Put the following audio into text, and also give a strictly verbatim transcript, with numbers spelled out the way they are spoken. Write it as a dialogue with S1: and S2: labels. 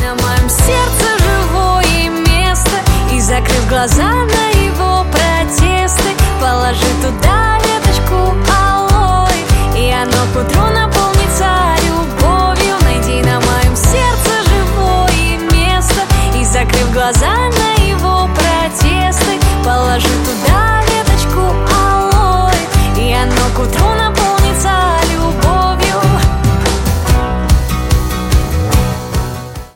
S1: На моем сердце живое место, и закрыв глаза на его протесты, положи туда